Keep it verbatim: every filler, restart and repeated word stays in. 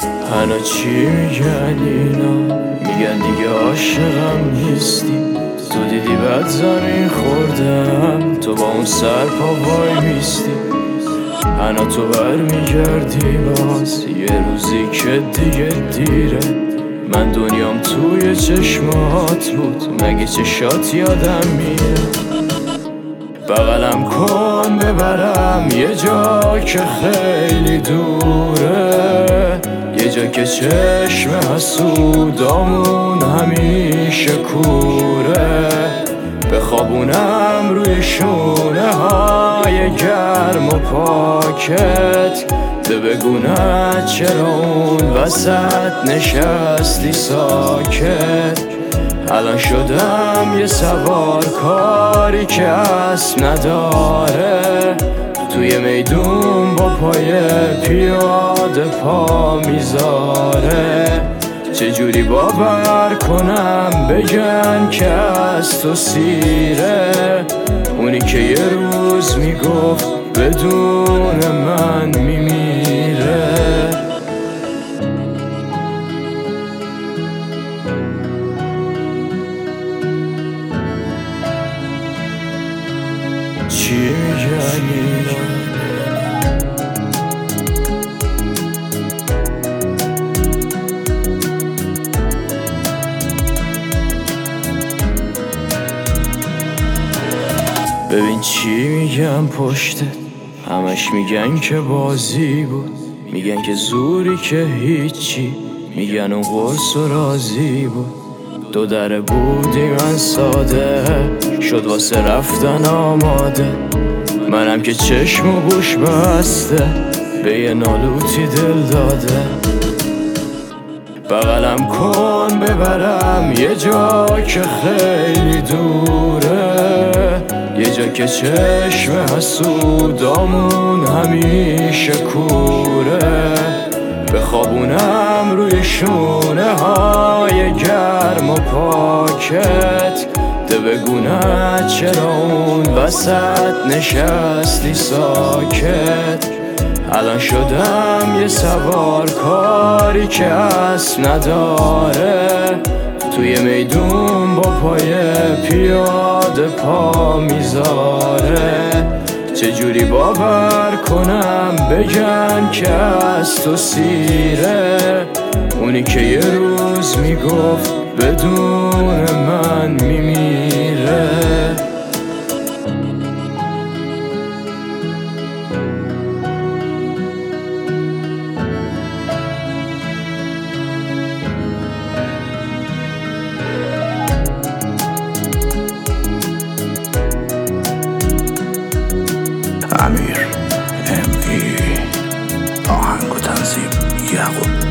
هنو چی میگن اینا؟ میگن دیگه عاشقم نیستی. تو دیدی بعد زمین خوردم، تو با اون سر پا وای میستی. هنو تو بر میگردی باز یه روزی که دیگه دیره. من دنیام توی چشمات بود، مگه چشات یادم میره؟ بغلم کن ببرم یه جا که خیلی دوره، یه جا که چشم حسودامون همیشه کوره. بخوابونم روی شونه های گرم و پاکت، تو بگونه چرا اون وسط نشستی ساکت. الان شدم یه سوار کاری که اسب نداره، توی میدون با پای پیاده پا میذاره. چجوری باور کنم بگن که از تو سیره، اونی که یه روز میگفت بدون من میمیره. چی میگن اینا؟ ببین چی میگن پشتت، همش میگن که بازی بود. میگن که زوری که هیچی، میگن اون قرص و راضی بود. دو دره بودی من ساده، شد واسه رفتن آماده. منم که چشم و گوش بسته، به یه نالوتی دل داده. بغلم کن ببرم یه جا که خیلی دوره، یه جا که چشم حسودامون همیشه کوره. بخوابونم روی شونه های گرم و پاکت، تو بگونه چرا اون وسط نشستی ساکت. الان شدم یه سوار کاری که اسب نداره، توی میدون با پای پیاده پا میذاره. چجوری باور کنم بگن که از تو سیره، اونی که یه روز میگفت بدون من میمیره. امیر ام ای آهنگ و تنظیم یعقوب.